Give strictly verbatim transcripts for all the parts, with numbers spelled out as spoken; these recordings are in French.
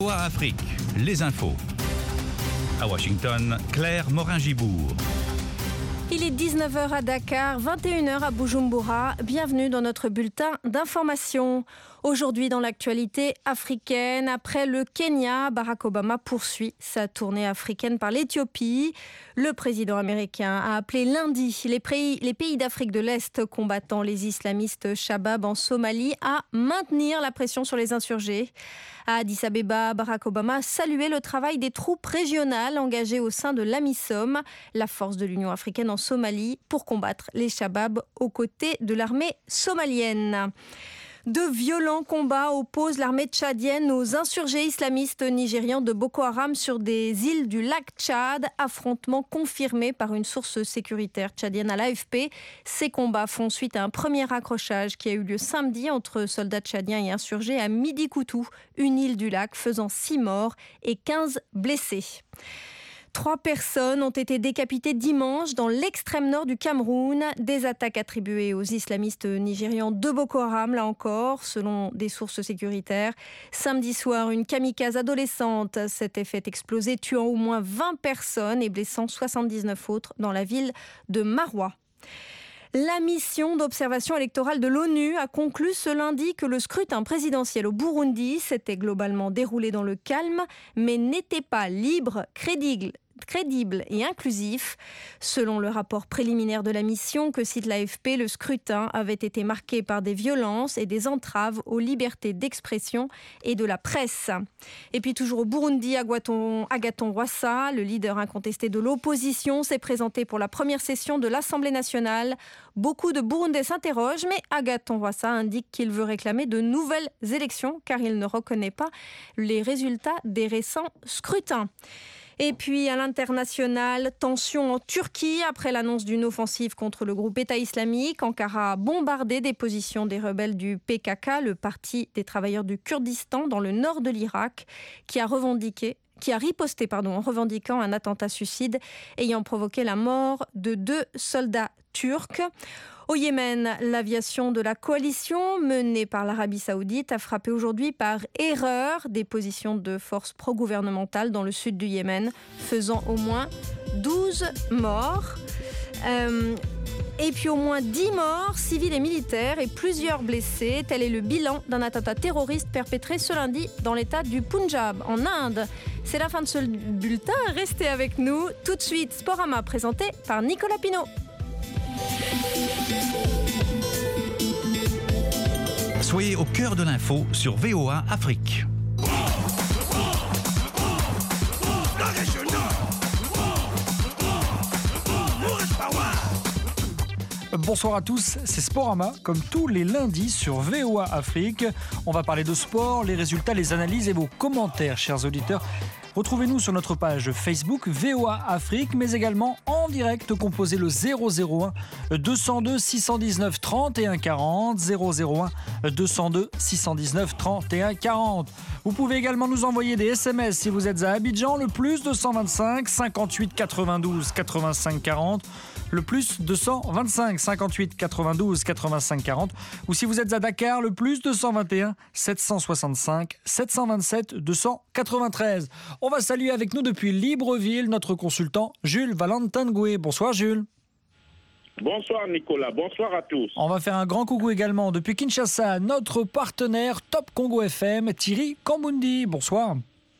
V O A Afrique, les infos. À Washington, Claire Morin-Gibourg. Il est dix-neuf heures à Dakar, vingt et une heures à Bujumbura. Bienvenue dans notre bulletin d'information. Aujourd'hui dans l'actualité africaine, après le Kenya, Barack Obama poursuit sa tournée africaine par l'Éthiopie. Le président américain a appelé lundi les pays, les pays d'Afrique de l'Est combattant les islamistes Shabab en Somalie à maintenir la pression sur les insurgés. À Addis Abeba, Barack Obama a salué le travail des troupes régionales engagées au sein de l'AMISOM, la force de l'Union africaine en Somalie, pour combattre les Shabab aux côtés de l'armée somalienne. De violents combats opposent l'armée tchadienne aux insurgés islamistes nigérians de Boko Haram sur des îles du lac Tchad. Affrontement confirmé par une source sécuritaire tchadienne à l'A F P. Ces combats font suite à un premier accrochage qui a eu lieu samedi entre soldats tchadiens et insurgés à Midi-Koutou, une île du lac, faisant six morts et quinze blessés. Trois personnes ont été décapitées dimanche dans l'extrême nord du Cameroun. Des attaques attribuées aux islamistes nigérians de Boko Haram, là encore, selon des sources sécuritaires. Samedi soir, une kamikaze adolescente s'était fait exploser, tuant au moins vingt personnes et blessant soixante-dix-neuf autres dans la ville de Maroua. La mission d'observation électorale de l'ONU a conclu ce lundi que le scrutin présidentiel au Burundi s'était globalement déroulé dans le calme, mais n'était pas libre, crédible, crédible et inclusif. Selon le rapport préliminaire de la mission que cite l'A F P, le scrutin avait été marqué par des violences et des entraves aux libertés d'expression et de la presse. Et puis toujours au Burundi, Agathon, Agathon Rwasa, le leader incontesté de l'opposition, s'est présenté pour la première session de l'Assemblée nationale. Beaucoup de Burundais s'interrogent, mais Agathon Rwasa indique qu'il veut réclamer de nouvelles élections car il ne reconnaît pas les résultats des récents scrutins. Et puis à l'international, tension en Turquie après l'annonce d'une offensive contre le groupe État islamique. Ankara a bombardé des positions des rebelles du P K K, le parti des travailleurs du Kurdistan dans le nord de l'Irak, qui a revendiqué qui a riposté pardon, en revendiquant un attentat suicide ayant provoqué la mort de deux soldats turcs. Au Yémen, l'aviation de la coalition menée par l'Arabie Saoudite a frappé aujourd'hui par erreur des positions de forces pro-gouvernementales dans le sud du Yémen, faisant au moins douze morts. Euh, et puis au moins dix morts, civils et militaires, et plusieurs blessés. Tel est le bilan d'un attentat terroriste perpétré ce lundi dans l'état du Punjab, en Inde. C'est la fin de ce bulletin. Restez avec nous. Tout de suite, Sporama, présenté par Nicolas Pinault. Soyez au cœur de l'info sur V O A Afrique. Bonsoir à tous, c'est Sporama, comme tous les lundis sur V O A Afrique. On va parler de sport, les résultats, les analyses et vos commentaires, chers auditeurs. Retrouvez-nous sur notre page Facebook V O A Afrique, mais également en direct, composez le zéro zéro un deux cent deux six cent dix-neuf trente et un quarante, zéro zéro un deux cent deux six cent dix-neuf trente et un quarante. Vous pouvez également nous envoyer des S M S si vous êtes à Abidjan, le plus deux cent vingt-cinq cinquante-huit quatre-vingt-douze quatre-vingt-cinq quarante, le plus deux cent vingt-cinq cinquante-huit quatre-vingt-douze quatre-vingt-cinq quarante, ou si vous êtes à Dakar, le plus deux cent vingt et un sept cent soixante-cinq sept cent vingt-sept deux cent quatre-vingt-treize. On va saluer avec nous depuis Libreville notre consultant Jules Valentangoué. Bonsoir Jules. Bonsoir Nicolas, bonsoir à tous. On va faire un grand coucou également depuis Kinshasa, notre partenaire Top Congo F M, Thierry Kambundi. Bonsoir.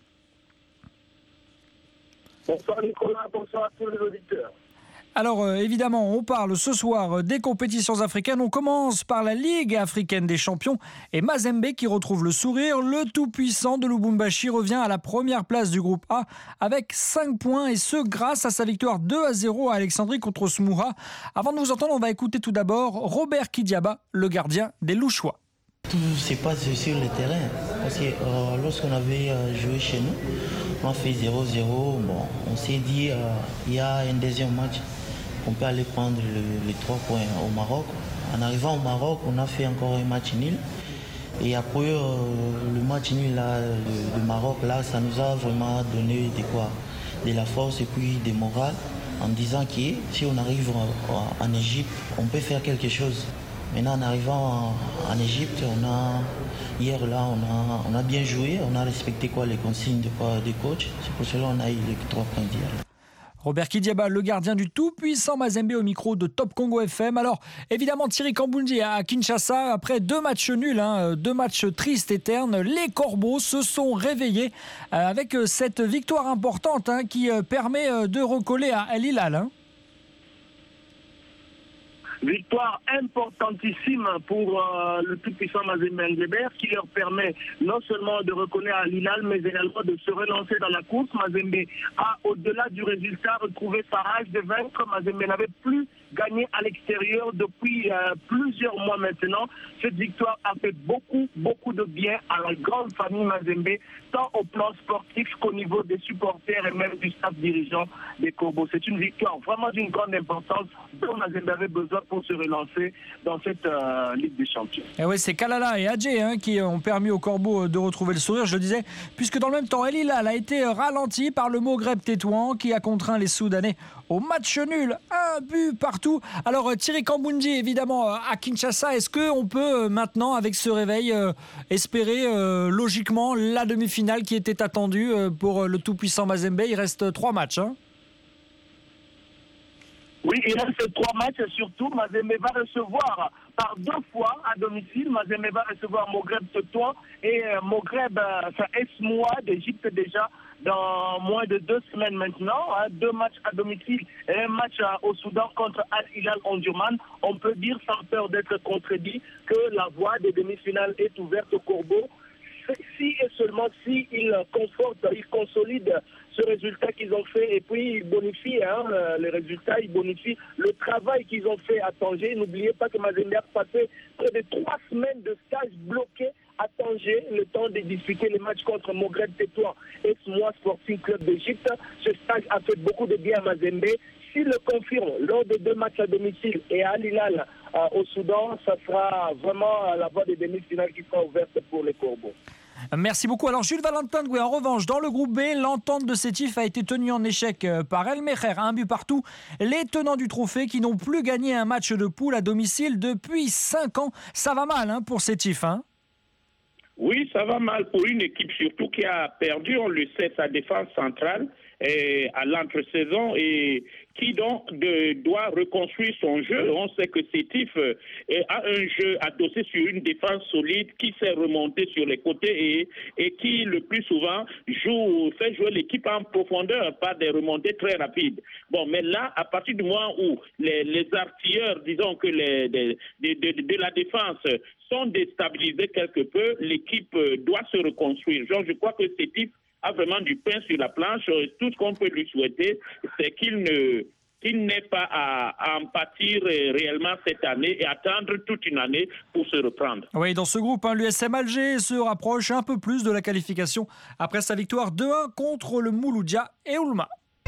Bonsoir Nicolas, bonsoir à tous les auditeurs. Alors euh, évidemment, on parle ce soir euh, des compétitions africaines. On commence par la Ligue africaine des champions et Mazembe qui retrouve le sourire. Le tout-puissant de Lubumbashi revient à la première place du groupe A avec cinq points et ce grâce à sa victoire deux à zéro à Alexandrie contre Smoura. Avant de vous entendre, on va écouter tout d'abord Robert Kidiaba, le gardien des Louchois. Tout se passe sur le terrain parce que euh, lorsqu'on avait euh, joué chez nous, on a fait zéro zéro. Bon, on s'est dit il euh, y a un deuxième match. On peut aller prendre le, les trois points au Maroc. En arrivant au Maroc, on a fait encore un match nul. Et après euh, le match nul là, le, le Maroc, là, ça nous a vraiment donné de quoi, de la force et puis des morales en disant que si on arrive en, en Égypte, on peut faire quelque chose. Maintenant, en arrivant en, en Égypte, on a, hier là, on a, on a bien joué, on a respecté quoi, les consignes de quoi, des coachs. C'est pour cela qu'on a eu les trois points d'hier. Robert Kidiaba, le gardien du tout-puissant Mazembe au micro de Top Congo F M. Alors, évidemment, Thierry Kamboundji à Kinshasa, après deux matchs nuls, hein, deux matchs tristes et ternes, les Corbeaux se sont réveillés avec cette victoire importante hein, qui permet de recoller à El Hilal. Hein. Victoire importantissime pour euh, le tout-puissant Mazembe Nguébert qui leur permet non seulement de reconnaître à Hilal, mais également de se relancer dans la course. Mazembe a, au-delà du résultat, retrouvé sa rage de vaincre. Mazembe n'avait plus gagné à l'extérieur depuis euh, plusieurs mois maintenant. Cette victoire a fait beaucoup, beaucoup de bien à la grande famille Mazembe, tant au plan sportif qu'au niveau des supporters et même du staff dirigeant des Corbeaux. C'est une victoire vraiment d'une grande importance dont Mazembe avait besoin pour se relancer dans cette euh, Ligue des Champions. Et ouais, c'est Kalala et Adjé hein, qui ont permis aux Corbeaux de retrouver le sourire, je le disais, puisque dans le même temps, El Hilal a été ralenti par le Maghreb Tétouan qui a contraint les Soudanais au match nul, un but partout. Alors Thierry Kamboundji, évidemment, à Kinshasa, est-ce qu'on peut maintenant, avec ce réveil, euh, espérer euh, logiquement la demi-finale qui était attendue euh, pour le tout-puissant Mazembe? Il reste trois matchs. Hein. Oui, il reste trois matchs et surtout, Mazembe va recevoir par deux fois à domicile. Mazembe va recevoir Maghreb Tétouan et euh, Maghreb euh, Esmoua d'Égypte déjà dans moins de deux semaines maintenant. Hein, deux matchs à domicile et un match euh, au Soudan contre Al Hilal Omdurman. On peut dire sans peur d'être contredit que la voie des demi-finales est ouverte au Corbeau. Si et seulement si ils confortent, ils consolident ce résultat qu'ils ont fait et puis ils bonifient hein, les résultats, ils bonifient le travail qu'ils ont fait à Tanger. N'oubliez pas que Mazembe a passé près de trois semaines de stage bloqué à Tanger, le temps de disputer les matchs contre Maghreb Tétouan et Esmoua Sporting Club d'Égypte. Ce stage a fait beaucoup de bien à Mazembe. S'il le confirme lors des deux matchs à domicile et à Al Hilal euh, au Soudan, ça sera vraiment la voie des demi-finales qui sera ouverte pour les Corbeaux. Merci beaucoup. Alors Jules Valentin, oui, en revanche, dans le groupe B, l'entente de Sétif a été tenue en échec par El Mecher, un but partout. Les tenants du trophée qui n'ont plus gagné un match de poule à domicile depuis cinq ans. Ça va mal hein, pour Sétif. Hein. Oui, ça va mal pour une équipe surtout qui a perdu, on le sait, sa défense centrale et à l'entre-saison et qui donc de, doit reconstruire son jeu. On sait que Sétif euh, a un jeu adossé sur une défense solide qui s'est remontée sur les côtés et, et qui le plus souvent joue, fait jouer l'équipe en profondeur par des remontées très rapides. Bon, mais là, à partir du moment où les, les artilleurs, disons que les, de, de, de, de la défense sont déstabilisés quelque peu, l'équipe doit se reconstruire. Donc, je crois que Sétif a vraiment du pain sur la planche. Tout ce qu'on peut lui souhaiter, c'est qu'il ne qu'il n'ait pas à, à en pâtir réellement cette année et attendre toute une année pour se reprendre. Oui, dans ce groupe, hein, l'U S M Alger se rapproche un peu plus de la qualification après sa victoire deux un contre le Mouloudia et Oulma.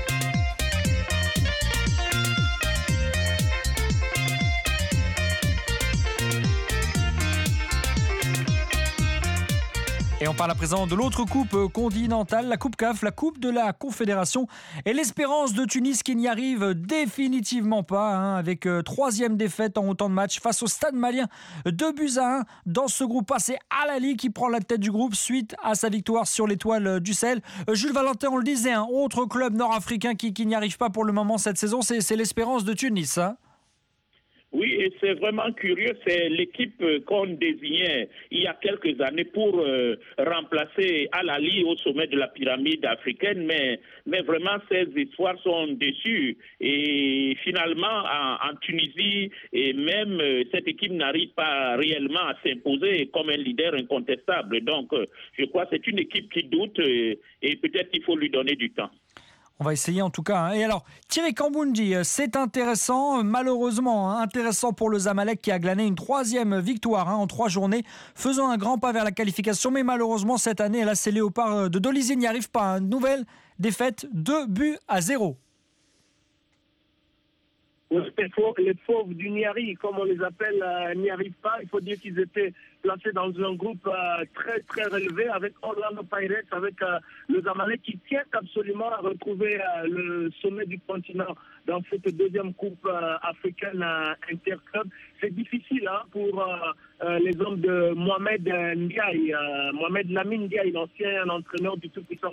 Et on parle à présent de l'autre coupe continentale, la Coupe C A F, la Coupe de la Confédération. Et l'Espérance de Tunis qui n'y arrive définitivement pas, hein, avec euh, troisième défaite en autant de matchs face au Stade Malien. Deux buts à un dans ce groupe. C'est Al Ahly qui prend la tête du groupe suite à sa victoire sur l'Étoile du Sahel. Euh, Jules Valentin, on le disait, un autre club nord-africain qui, qui n'y arrive pas pour le moment cette saison, c'est, c'est l'Espérance de Tunis. Hein. Oui, et c'est vraiment curieux, c'est l'équipe qu'on désignait il y a quelques années pour euh, remplacer Al Ahly au sommet de la pyramide africaine, mais, mais vraiment ces espoirs sont déçus. Et finalement, en, en Tunisie, et même euh, cette équipe n'arrive pas réellement à s'imposer comme un leader incontestable. Donc, euh, je crois que c'est une équipe qui doute et, et peut-être qu'il faut lui donner du temps. On va essayer en tout cas. Et alors, Thierry Kamboundji, c'est intéressant, malheureusement, hein, intéressant pour le Zamalek qui a glané une troisième victoire hein, en trois journées, faisant un grand pas vers la qualification. Mais malheureusement, cette année, là, ces Léopards de Dolisie n'y arrivent pas. Une nouvelle défaite, deux buts à zéro. les fauves, les fauves du Niari, comme on les appelle, euh, n'y arrivent pas. Il faut dire qu'ils étaient placés dans un groupe euh, très très relevé avec Orlando Pirates, avec euh, le Zamalek qui tient absolument à retrouver euh, le sommet du continent dans cette deuxième coupe euh, africaine euh, interclub. C'est difficile hein, pour euh, euh, les hommes de Mohamed Ndiaye, euh, Mohamed Lamine Ndiaye, l'ancien entraîneur du tout-puissant